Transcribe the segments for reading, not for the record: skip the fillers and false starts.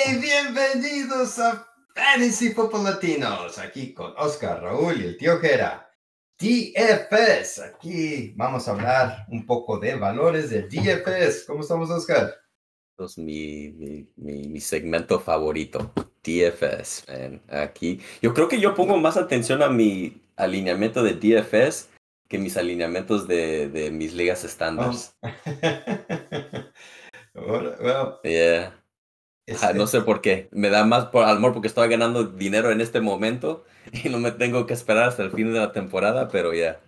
Bienvenidos a Fantasy Football Latinos, aquí con Oscar, Raúl y el tío Jera. DFS, aquí vamos a hablar un poco de valores de DFS. ¿Cómo estamos, Oscar? Es mi segmento favorito, DFS, man. Aquí, yo creo que yo pongo más atención a mi alineamiento de DFS que mis alineamientos de mis ligas Oh. estándares. Well, Yeah. No sé por qué. Me da más por amor porque estoy ganando dinero en este momento y no me tengo que esperar hasta el fin de la temporada, pero ya.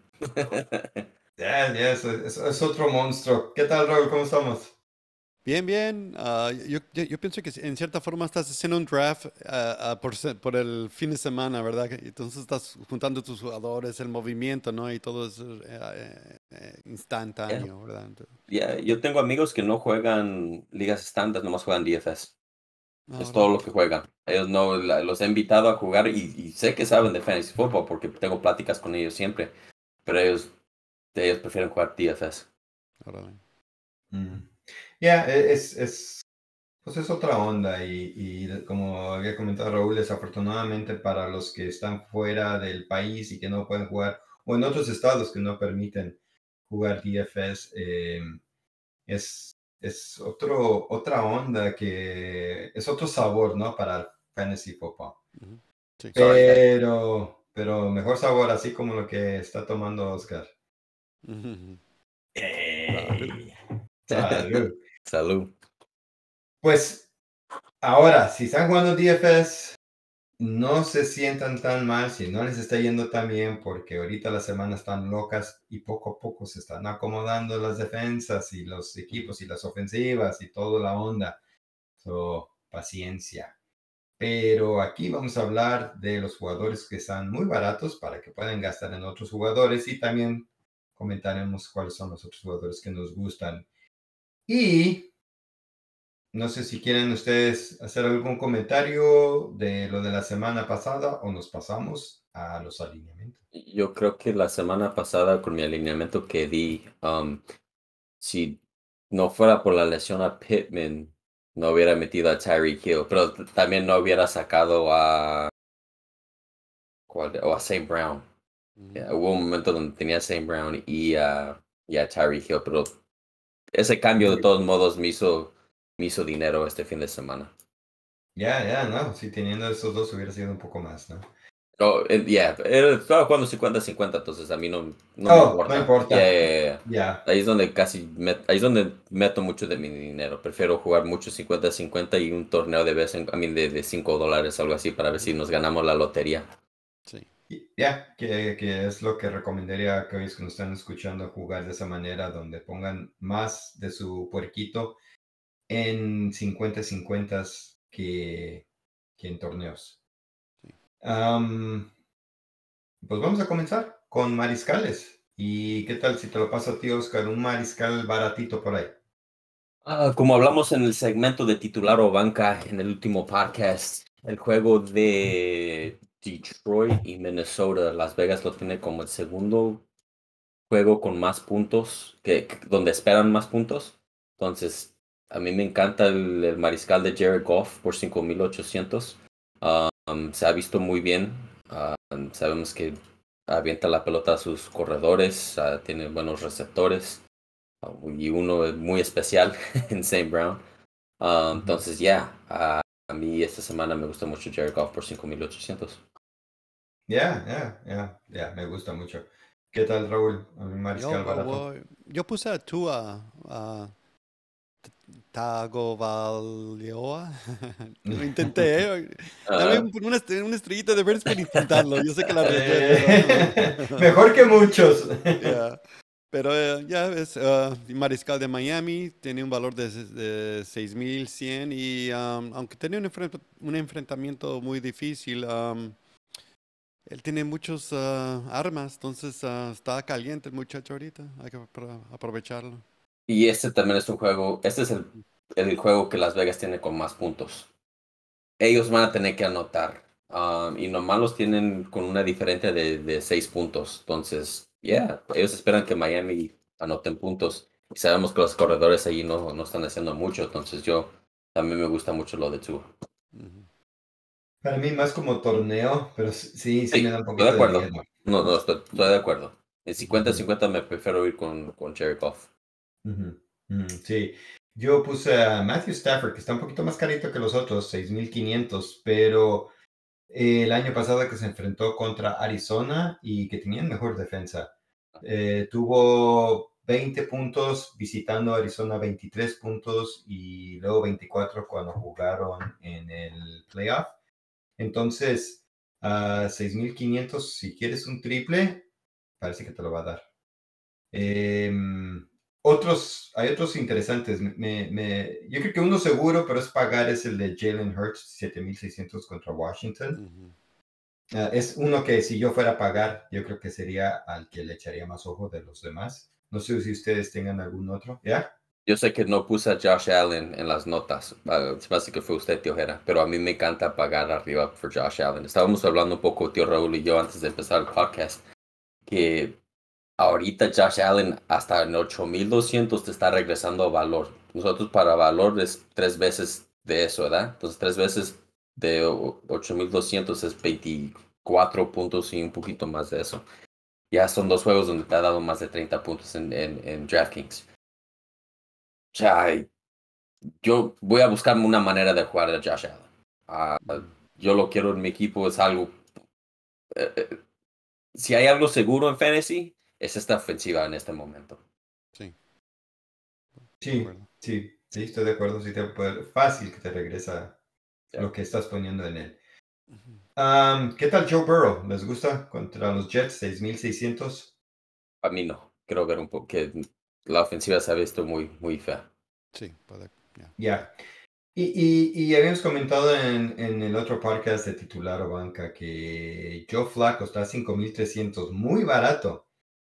es otro monstruo. ¿Qué tal, Raúl? ¿Cómo estamos? Bien, bien. Yo pienso que en cierta forma estás haciendo un draft por el fin de semana, ¿verdad? Entonces estás juntando tus jugadores, el movimiento, ¿no? Y todo es Yeah. instantáneo, ¿verdad? Yeah, yo tengo amigos que no juegan ligas estándares, nomás juegan DFS. Es todo Órale. lo que juegan. Ellos no los he invitado a jugar y sé que saben de fantasy football porque tengo pláticas con ellos siempre, pero ellos prefieren jugar DFS. Órale. Mm. Ya, pues es otra onda y como había comentado Raúl, desafortunadamente para los que están fuera del país y que no pueden jugar, o en otros estados que no permiten jugar DFS, es otra onda que es otro sabor, ¿no? Para el fantasy football. Ujú. Sí. Sorry, guys. Pero mejor sabor, así como lo que está tomando Oscar. Ujú. Salud. ¡Ey! Salud. Salud. Pues ahora, si están jugando DFS, no se sientan tan mal si no les está yendo tan bien, porque ahorita las semanas están locas y poco a poco se están acomodando las defensas y los Ujú. equipos y las ofensivas y toda la onda. So, paciencia. Pero aquí vamos a hablar de los jugadores que están muy baratos para que puedan gastar en otros jugadores y también comentaremos cuáles son los otros jugadores que nos gustan. Y no sé si quieren ustedes hacer algún comentario de lo de la semana pasada o nos pasamos a los alineamientos. Yo creo que la semana pasada con mi alineamiento que di, si no fuera por la lesión a Pittman, no hubiera metido a Tyreek Hill, pero también no hubiera sacado o a St. Brown. Ujú. Yeah, hubo un momento donde tenía a St. Brown y a Tyreek Hill, pero ese cambio de todos modos me hizo dinero este fin de semana. Ya, no, si teniendo esos dos hubiera sido un poco más, ¿no? No, estaba jugando 50-50, entonces a mí no me Oh, no importa. importa. Yeah. Ya. Ahí es donde ahí es donde meto mucho de mi dinero. Prefiero jugar mucho 50-50 y un torneo de vez en, I mean, de $5, algo así, para ver si nos ganamos la lotería. Sí. Ya, que es lo que recomendaría a aquellos que nos están escuchando jugar de esa manera, donde pongan más de su puerquito en 50-50 que en torneos. Sí. Pues vamos a comenzar con mariscales. ¿Y qué tal si te lo paso a ti, Oscar? Un mariscal baratito por ahí. Como hablamos en el segmento de titular o banca en el último podcast, el juego de Detroit y Minnesota, Las Vegas lo tiene como el segundo juego con más puntos, donde esperan más puntos. Entonces, a mí me encanta el mariscal de Jared Goff por 5,800. Se ha visto muy bien. Sabemos que avienta la pelota a sus corredores, tiene buenos receptores y uno es muy especial en St. Brown. Entonces, a mí esta semana me gusta mucho Jared Goff por 5,800. Ya, me gusta mucho. ¿Qué tal, Raúl? Un Yo, mariscal barato. yo puse a Tua, Tagovailoa. Lo intenté, ¿eh? Dame Ah, una estrellita de verdes por intentarlo. Yo sé que la regué, pero... Mejor que muchos. Ya. Pero ya ves, Mariscal de Miami tiene un valor de 6,100 y aunque tenía un enfrentamiento muy difícil, él tiene muchas armas, entonces está caliente el muchacho ahorita, hay que aprovecharlo. y este también es un juego, este es el juego que Las Vegas tiene con más puntos. Ellos van a tener que anotar. Y nomás los tienen con una diferencia de 6 puntos. Entonces, ellos esperan que Miami anoten puntos. Y sabemos que los corredores ahí no están haciendo mucho. Entonces, yo también me gusta mucho lo de Tua. Ujú. Para mí más como torneo, pero sí me Sí, da un estoy de poquito de acuerdo. miedo. No, estoy de acuerdo. En Ujú, 50-50 me prefiero ir con Jared Goff. ujú, sí, yo puse a Matthew Stafford, que está un poquito más carito que los otros, 6,500, pero el año pasado que se enfrentó contra Arizona y que tenían mejor defensa. Tuvo 20 puntos visitando Arizona, 23 puntos y luego 24 cuando jugaron en el playoff. Entonces, a 6,500, si quieres un triple, parece que te lo va a dar. Hay otros interesantes. Yo creo que uno seguro, pero es pagar, es el de Jalen Hurts, 7,600 contra Washington. Ujú. Es uno que si yo fuera a pagar, yo creo que sería al que le echaría más ojo de los demás. No sé si ustedes tengan algún otro. ¿Ya? Yo sé que no puse a Josh Allen en las notas. Se me hace que fue usted, tío Jera, pero a mí me encanta pagar arriba por Josh Allen. Estábamos hablando un poco, tío Raúl y yo, antes de empezar el podcast, que ahorita Josh Allen hasta en 8,200 te está regresando valor. Nosotros para valor es 3 veces de eso, ¿verdad? Entonces 3 veces de 8,200 es 24 puntos y un poquito más de eso. Ya son 2 juegos donde te ha dado más de 30 puntos en DraftKings. O sea, yo voy a buscarme una manera de jugar a Josh Allen. Ah, Ujú. yo lo quiero en mi equipo, es algo... eh, eh, si hay algo seguro en fantasy, es esta ofensiva en este momento. Sí, de Sí, acuerdo. sí, estoy de acuerdo. Sí, fácil que te regresa Ya. lo que estás poniendo en él. Ujú. ¿Qué tal Joe Burrow? ¿Les gusta contra los Jets? 6,600. A mí no. Quiero ver un poco que la ofensiva se ha visto muy, muy fea. Sí, ya. Ya. Y habíamos comentado en el otro podcast de titular o banca que Joe Flacco está a 5,300, muy barato.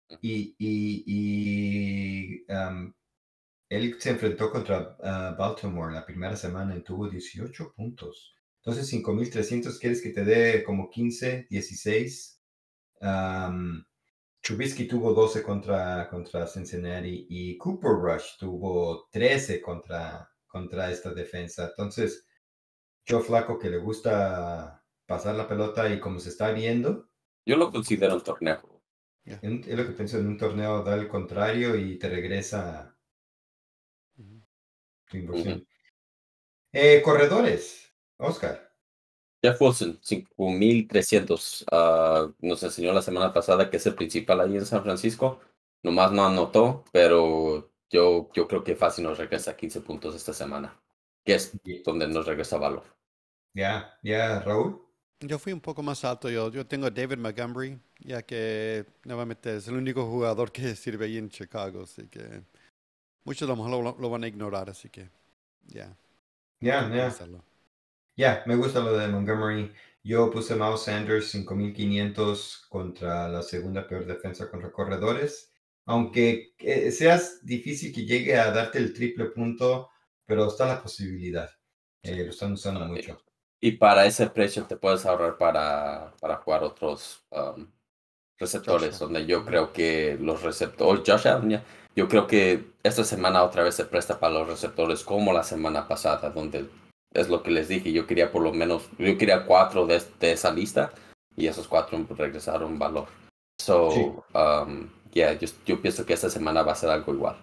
Y él se enfrentó contra Baltimore la primera semana y tuvo 18 puntos. Entonces, 5,300, ¿quieres que te dé como 15, 16? Am, Trubisky tuvo 12 contra Cincinnati y Cooper Rush tuvo 13 contra esta defensa. Entonces, Joe Flaco que le gusta pasar la pelota y como se está viendo, Yo lo considero un torneo. Ya. es lo que pienso en un torneo, da el contrario y te regresa Ujú. tu Ujú. inversión. Corredores, Oscar. Jeff Wilson, 5,300. Nos enseñó la semana pasada que es el principal ahí en San Francisco. Nomás no anotó, pero yo creo que fácil nos regresa 15 puntos esta semana, que es donde nos regresa valor. Ya, Raúl. Yo fui un poco más alto. Yo tengo a David Montgomery, ya que nuevamente es el único jugador que sirve ahí en Chicago, así que muchos a lo mejor lo van a ignorar, así que ya, voy a Ya. hacerlo. Ya, me gusta lo de Montgomery. Yo puse Miles Sanders 5,500 contra la segunda peor defensa contra corredores. Ujú. Aunque seas difícil que llegue a darte el triple punto, pero está la posibilidad. Sí, Lo están usando Ah, y, mucho. y para ese precio te puedes ahorrar para jugar otros receptores, Joshua. donde yo Ujú. creo que los receptores, Josh Allen, yo creo que esta semana otra vez se presta para los receptores como la semana pasada, donde es lo que les dije, yo quería por lo menos, yo quería 4 de esa lista y esos 4 regresaron valor. Sí, So, yeah, yo pienso que esta semana va a ser algo igual.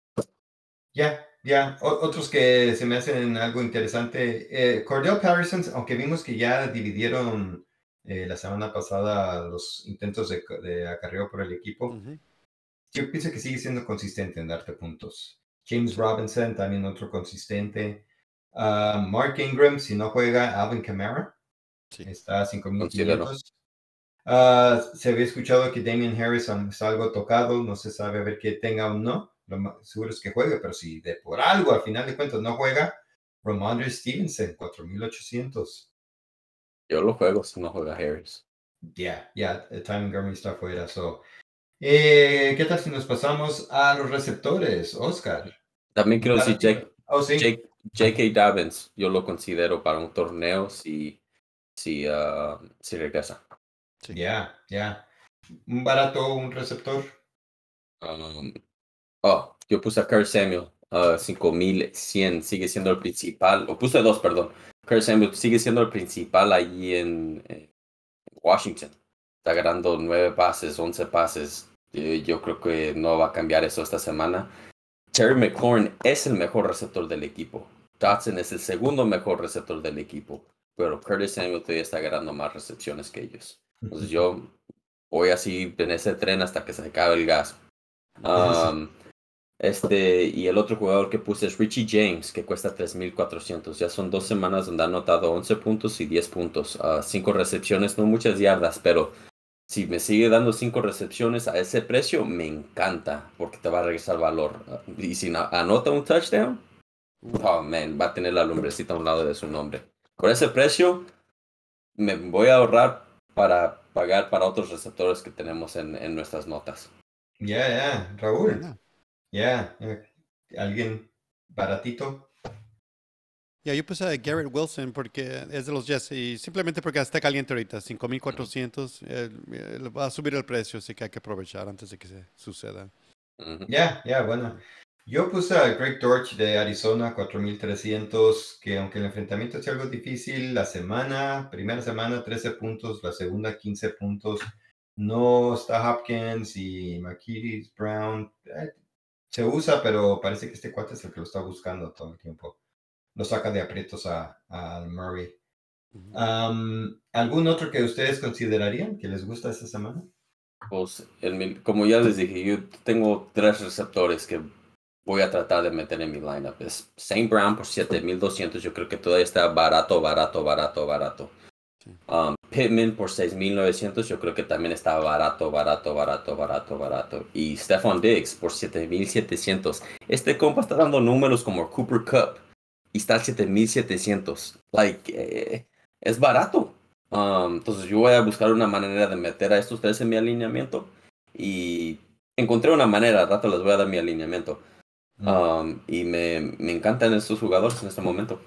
ya. Otros que se me hacen algo interesante. Cordell Patterson, aunque vimos que ya dividieron la semana pasada los intentos de acarreo por el equipo. Ujú. Yo pienso que sigue siendo consistente en darte puntos. James Sí, Robinson, también otro consistente. Mark Ingram, si no juega, Alvin Kamara, sí. está a cinco mil Considero. quinientos. Se había escuchado que Damian Harrison está algo tocado, no se sabe a ver que tenga o no. Lo más seguro es que juegue, pero si de por algo al final de cuentas no juega, Ramondre Stevenson, 4,800. Yo lo juego si no juega Harris. Ty Montgomery está fuera. So. ¿Qué tal si nos pasamos a los receptores, Oscar? También quiero decir Baratito. Oh, sí. J.K. Dobbins, yo lo considero para un torneo si regresa. Sí. Ya. Un barato, un receptor. Um, yo puse a Kurt Samuel, 5,100, sigue siendo el principal. O puse dos, perdón. Curtis Samuel sigue siendo el principal allí en Washington. Está ganando 9 pases, 11 pases. Yo creo que no va a cambiar eso esta semana. Terry McLaurin es el mejor receptor del equipo. Dotson es el segundo mejor receptor del equipo. Pero Curtis Samuel todavía está ganando más recepciones que ellos. Entonces yo voy así en ese tren hasta que se acabe el gas. Y el otro jugador que puse es Richie James, que cuesta 3,400. Ya son 2 semanas donde ha anotado 11 puntos y 10 puntos. 5 recepciones, no muchas yardas, pero si me sigue dando 5 recepciones a ese precio, me encanta, porque te va a regresar valor. Y si anota un touchdown, oh man, va a tener la lumbrecita a un lado de su nombre. Por ese precio, me voy a ahorrar para pagar para otros receptores que tenemos en nuestras notas. Raúl. Buena. ¿Alguien baratito? Yo puse a Garrett Wilson porque es de los Jets y simplemente porque está caliente ahorita, 5,400. Va a subir el precio, así que hay que aprovechar antes de que se suceda. Bueno. Yo puse a Greg Dortch de Arizona, 4,300, que aunque el enfrentamiento sea algo difícil, primera semana 13 puntos, la segunda 15 puntos. No está Hopkins y Marquise Brown. Se usa, pero parece que este cuate es el que lo está buscando todo el tiempo. Lo saca de aprietos a Murray. ¿Algún otro que ustedes considerarían que les gusta esta semana? Pues, como ya les dije, yo tengo 3 receptores que voy a tratar de meter en mi lineup. Es St. Brown por 7,200. Yo creo que todavía está barato. Sí. Pittman por 6,900. Yo creo que también está barato. Y Stephon Diggs por 7,700. Este compa está dando números como Cooper Kupp y está a 7,700. Es barato. Entonces yo voy a buscar una manera de meter a estos 3 en mi alineamiento. Y encontré una manera. Al rato les voy a dar mi alineamiento. Y me encantan estos jugadores en este momento.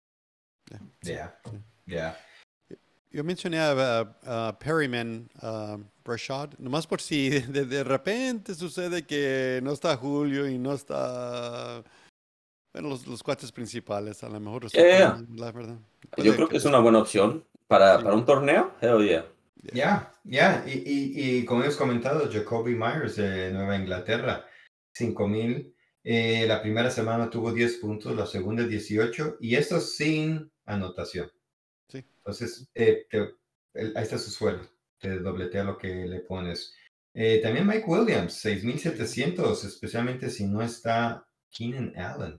Yo mencioné a Perryman, Rashad, nomás por si de repente sucede que no está Julio y no está, bueno, los cuates principales, a lo mejor resulta, la verdad. Yo creo que es una buena opción para un torneo. Hell yeah. Y como hemos comentado, Jacoby Myers de Nueva Inglaterra, 5,000. La primera semana tuvo 10 puntos, la segunda 18, y esto sin anotación. Sí. Entonces, ahí está su sueldo, te dobletea lo que le pones. También Mike Williams, 6,700, especialmente si no está Keenan Allen.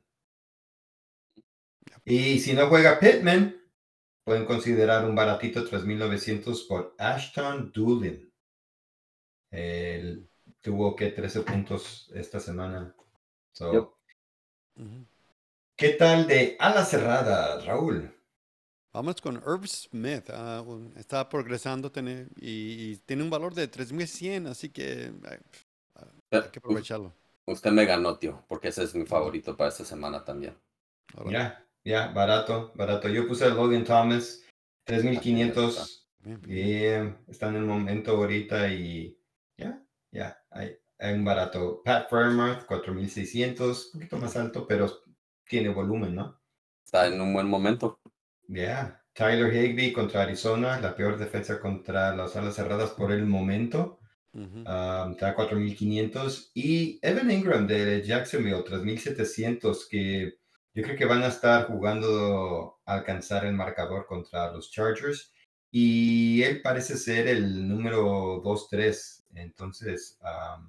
Y si no juega Pittman, pueden considerar un baratito 3,900 por Ashton Doolin. Tuvo que 13 puntos esta semana. ¿Qué tal de ala cerrada, Raúl? Vamos con Irv Smith. Está progresando y tiene un valor de 3,100, así que hay que aprovecharlo. Usted me ganó, tío, porque ese es mi favorito para esta semana también. Barato. Yo puse a Logan Thomas, 3,500. Está en el momento ahorita y hay un barato. Pat Freiermuth, 4,600, un poquito más alto, pero tiene volumen, ¿no? Está en un buen momento. Tyler Higbee contra Arizona, la peor defensa contra las alas cerradas por el momento. Está a 4,500. Y Evan Ingram de Jacksonville, 3,700, que yo creo que van a estar jugando a alcanzar el marcador contra los Chargers. Y él parece ser el número 2-3. Entonces,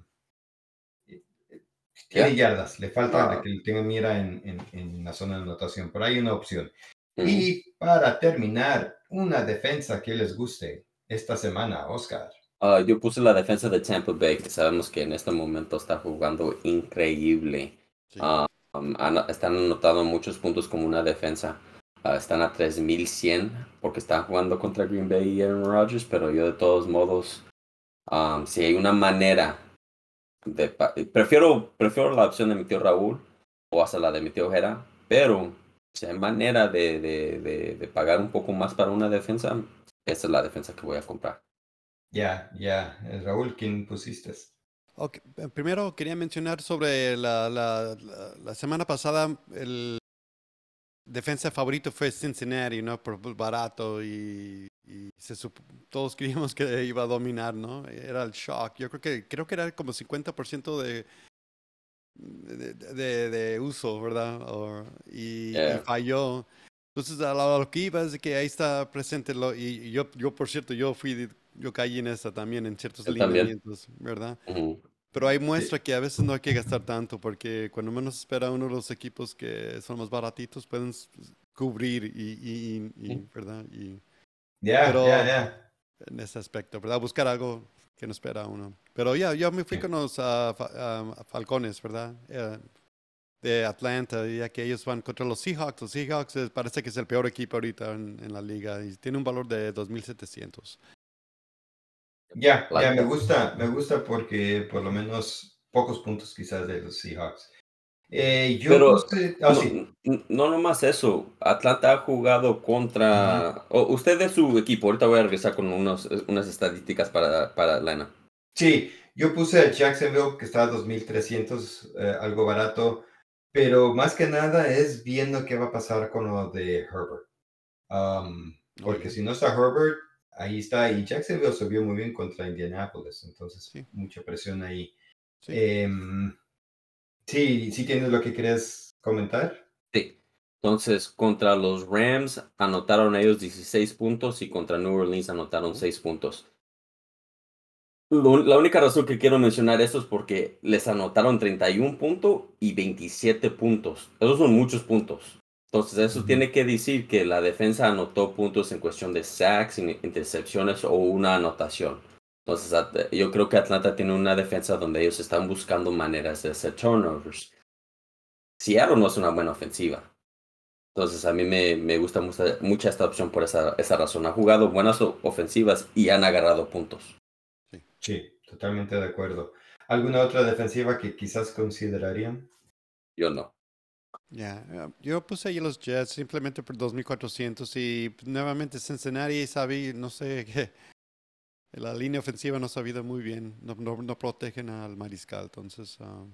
tiene yardas. Le falta que tenga mira en la zona de anotación. Pero hay una opción. Y para terminar, una defensa que les guste esta semana, Oscar. Yo puse la defensa de Tampa Bay, que sabemos que en este momento está jugando increíble. Sí. Están anotando muchos puntos como una defensa. Están a 3,100 porque están jugando contra Green Bay y Aaron Rodgers, pero yo de todos modos, si hay una manera prefiero la opción de mi tío Raúl o hasta la de mi tío Jera, pero si hay manera de pagar un poco más para una defensa, esa es la defensa que voy a comprar. Raúl, ¿quién pusiste? Okay. Primero quería mencionar sobre la semana pasada, defensa favorito fue Cincinnati, ¿no? Por barato y todos creíamos que iba a dominar, ¿no? Era el shock. Creo que era como 50% de uso, ¿verdad? Y falló. Entonces, a lo que iba es de que ahí está presente, y yo, por cierto, yo caí en esa también, en ciertos Yo también. lineamientos, ¿verdad? Ujú. Pero ahí Sí. muestra que a veces no hay que gastar tanto, porque cuando menos espera uno de los equipos que son más baratitos, pueden cubrir ¿verdad? Pero en ese aspecto, ¿verdad? Buscar algo que no espera uno. Pero yo me fui Sí. con los Falcones, ¿verdad? De Atlanta, ya que ellos van contra los Seahawks. Los Seahawks parece que es el peor equipo ahorita en la liga y tiene un valor de 2,700. Ya, Like me gusta porque por lo menos pocos puntos quizás de los Seahawks. Yo Pero puse, sí. no nomás eso. Atlanta ha jugado contra. Usted es su equipo. Ahorita voy a regresar con unas estadísticas para Atlanta. Sí, yo puse a Jacksonville que está a 2,300, algo barato, pero más que nada es viendo qué va a pasar con lo de Herbert. Porque si no está Herbert, ahí está. Y Jacksonville se vio muy bien contra Indianapolis, entonces Sí. mucha presión ahí. Sí. Sí, tienes lo que querías comentar. Sí. Entonces, contra los Rams anotaron ellos 16 puntos y contra New Orleans anotaron 6 puntos. La única razón que quiero mencionar esto es porque les anotaron 31 puntos y 27 puntos. Esos son muchos puntos. Entonces, eso tiene que decir que la defensa anotó puntos en cuestión de sacks, intercepciones o una anotación. Entonces, yo creo que Atlanta tiene una defensa donde ellos están buscando maneras de hacer turnovers. Seattle no es una buena ofensiva. Entonces, a mí me gusta mucho esta opción por esa razón. Han jugado buenas ofensivas y han agarrado puntos. Sí, totalmente de acuerdo. ¿Alguna otra defensiva que quizás considerarían? Yo no. Yo puse ahí los Jets simplemente por 2,400 y nuevamente Cincinnati no sé, que la línea ofensiva no ha sabido muy bien, no protegen al mariscal, entonces,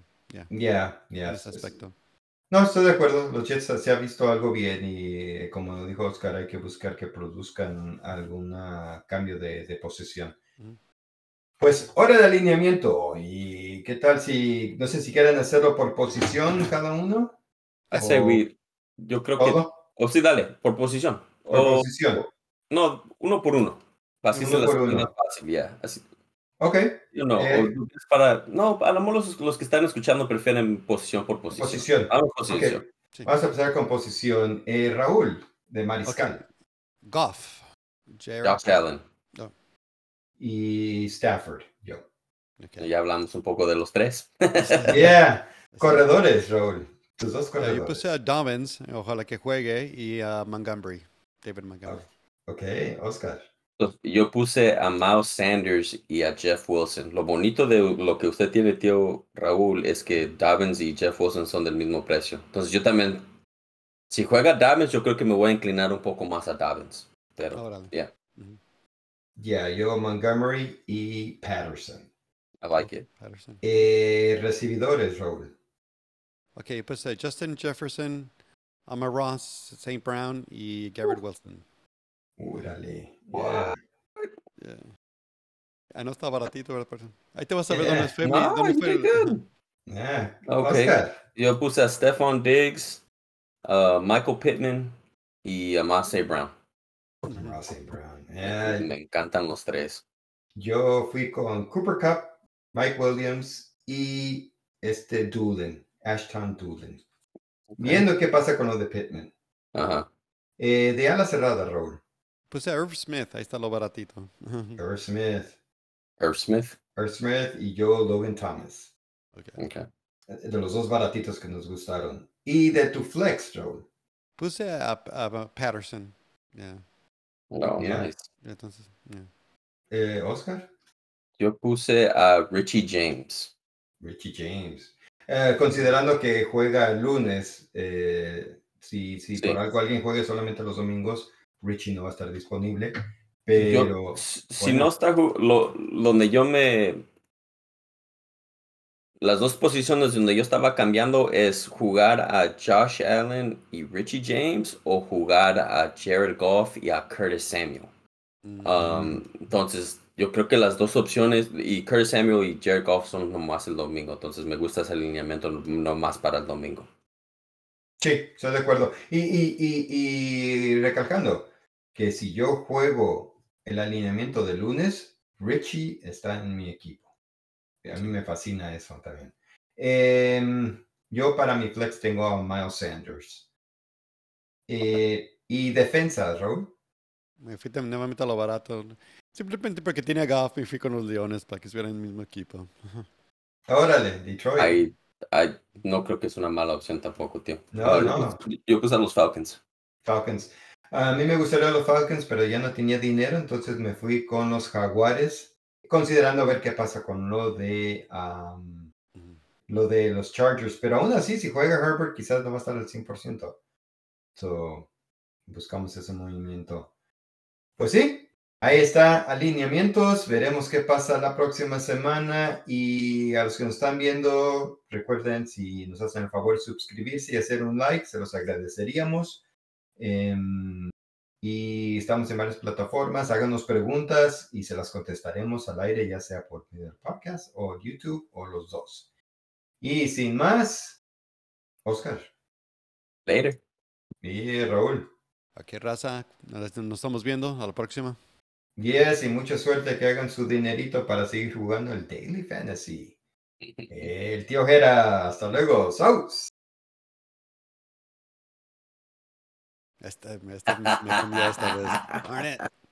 en ese aspecto. No, estoy de acuerdo. Los Jets se ha visto algo bien y como dijo Oscar, hay que buscar que produzcan algún cambio de posesión. Pues hora de alineamiento. ¿Y qué tal si, no sé si quieren hacerlo por posición cada uno? Yo creo que. ¿Todo? O sí, dale, por posición. Por posición. No, uno por uno. Así se Uno las por hace más uno. fácil, ya. Así. Ok. No, a lo mejor los que están escuchando prefieren posición por posición. Posición. Vamos Ok. posición. Sí. Vamos a empezar con posición. Raúl, de Ok, Mariscal. Goff, Jared Josh Allen. Oh, Y Stafford, yo. okay. Ya hablamos un poco de los tres. Yeah. Corredores, Raúl. Tus dos Yo puse corredores. a Dobbins, ojalá que juegue, y a David Montgomery. Ok, Oscar. Yo puse a Miles Sanders y a Jeff Wilson. Lo bonito de lo que usted tiene, tío Raúl, es que Dobbins y Jeff Wilson son del mismo precio. Entonces yo también, si juega Dobbins, yo creo que me voy a inclinar un poco más a Dobbins. Pero, Órale. yeah, Yo Montgomery y Patterson. I like it. Patterson. Recibidores, Raúl. Ok, pues Justin Jefferson, Amon Ross, St. Brown y Garrett Wilson. Órale. Yeah. No está baratito, ¿verdad? Ahí te vas a ver Yeah. dónde you fue did good. Okay. Oscar. Yo puse a Stephon Diggs, Michael Pittman y a Amon-Ra Brown. Ross Brown. Me encantan los tres. Yo fui con Cooper Cup, Mike Williams y Doolin, Ashton Doolin. Viendo qué pasa con lo de Pittman. Ajá. De ala cerrada, Raúl. Puse a Irv Smith, ahí está lo baratito. Irv Smith. Irv Smith. Y yo Logan Thomas. Okay. De los dos baratitos que nos gustaron. Y de tu flex, Raúl. Puse a Patterson. Yeah. Oh, Yeah. nice. Entonces, yeah. Oscar. Yo puse a Richie James. Richie James. Considerando que juega el lunes, si Sí. por algo alguien juegue solamente los domingos, Richie no va a estar disponible. Pero Si no está donde yo me Las dos posiciones donde yo estaba cambiando es jugar a Josh Allen y Richie James o jugar a Jared Goff y a Curtis Samuel. Entonces, yo creo que las dos opciones, y Curtis Samuel y Jared Goff son nomás el domingo, entonces me gusta ese alineamiento nomás para el domingo. Sí, estoy de acuerdo. Y recalcando que si yo juego el alineamiento de lunes, Richie está en mi equipo. A mí me fascina eso también. Yo para mi flex tengo a Miles Sanders. Y defensa, Raúl. Me fui nuevamente a lo barato. Simplemente porque tiene a Goff, me fui con los Leones para que estuvieran en el mismo equipo. Órale, Detroit. No creo que es una mala opción tampoco, tío. No. Yo puse a los Falcons. Falcons. A mí me gustaría los Falcons, pero ya no tenía dinero, entonces me fui con los Jaguares, considerando a ver qué pasa con lo de los Chargers. Pero aún así, si juega Herbert, quizás no va a estar al 100%. So, buscamos ese movimiento. Pues sí, ahí está, alineamientos. Veremos qué pasa la próxima semana. Y a los que nos están viendo, recuerden, si nos hacen el favor de suscribirse y hacer un like, se los agradeceríamos. Y estamos en varias plataformas. Háganos preguntas y se las contestaremos al aire, ya sea por Twitter Podcast o YouTube o los dos. Y sin más, Oscar. Later. Y Raúl. Aquí raza, nos estamos viendo, a la próxima. Yes, y mucha suerte que hagan su dinerito para seguir jugando el Daily Fantasy. El tío Jera, hasta luego. ¡Saus! Me cambió esta vez. Darn it.